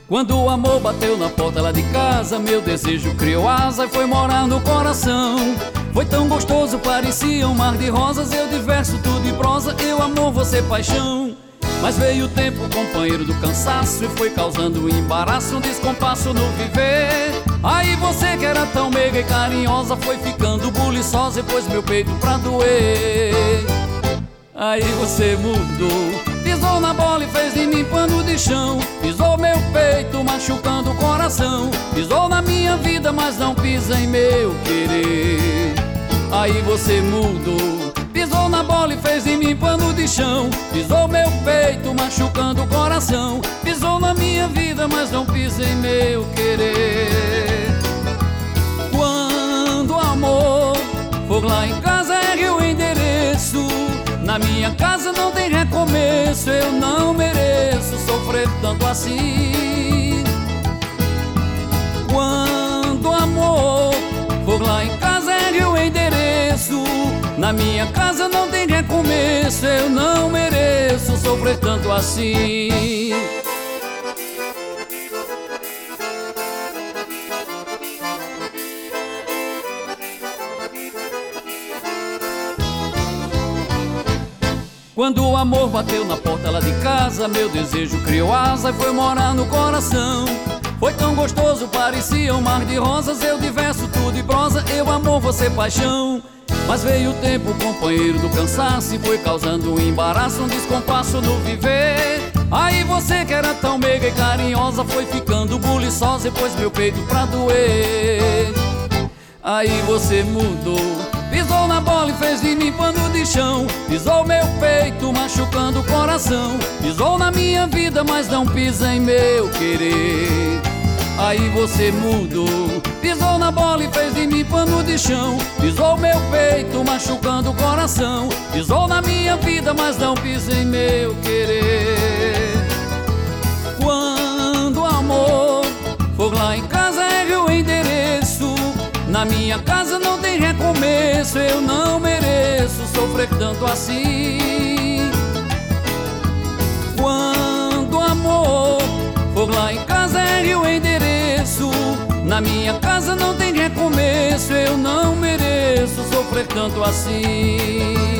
Quando o amor bateu na porta lá de casa, meu desejo criou asa e foi morar no coração. Foi tão gostoso, parecia um mar de rosas. Eu de verso, tudo de prosa, eu amor, você paixão. Mas veio o tempo, companheiro do cansaço, e foi causando um embaraço, um descompasso no viver. Aí você que era tão meiga e carinhosa foi ficando buliçosa e pôs meu peito pra doer. Aí você mudou, pisou na bola e fez de mim pano de chão. Pisou meu peito, machucando o coração. Pisou na minha vida, mas não pisa em meu querer. Aí você mudou, pisou na bola e fez de mim pano de chão. Pisou meu peito, machucando o coração. Pisou na minha vida, mas não pisa em meu querer. Quando o amor for lá em casa, ergue o endereço. Na minha casa não tem recomeço, eu não mereço sofrer tanto assim. Quando o amor for lá em casa, ergue o endereço. Na minha casa não tem recomeço, eu não mereço sofrer tanto assim. Quando o amor bateu na porta lá de casa, meu desejo criou asa e foi morar no coração. Foi tão gostoso, parecia um mar de rosas. Eu de verso, tudo de prosa, eu amor, você paixão. Mas veio o tempo, companheiro do cansaço, e foi causando um embaraço, um descompasso no viver. Aí você que era tão meiga e carinhosa foi ficando buliçosa e pôs meu peito pra doer. Aí você mudou, pisou na bola e fez de mim pano de chão. Pisou meu peito, machucando o coração. Pisou na minha vida, mas não pisa em meu querer. Aí você mudou, pisou na bola e fez de mim pano de chão. Pisou meu peito, machucando o coração. Pisou na minha vida, mas não pisa em meu querer. Quando o amor for lá em casa, ergue o endereço. Na minha casa não tem recomeço, eu não mereço sofrer tanto assim. Quando o amor for lá em casa, ergue o endereço. Na minha casa não tem recomeço, eu não mereço sofrer tanto assim.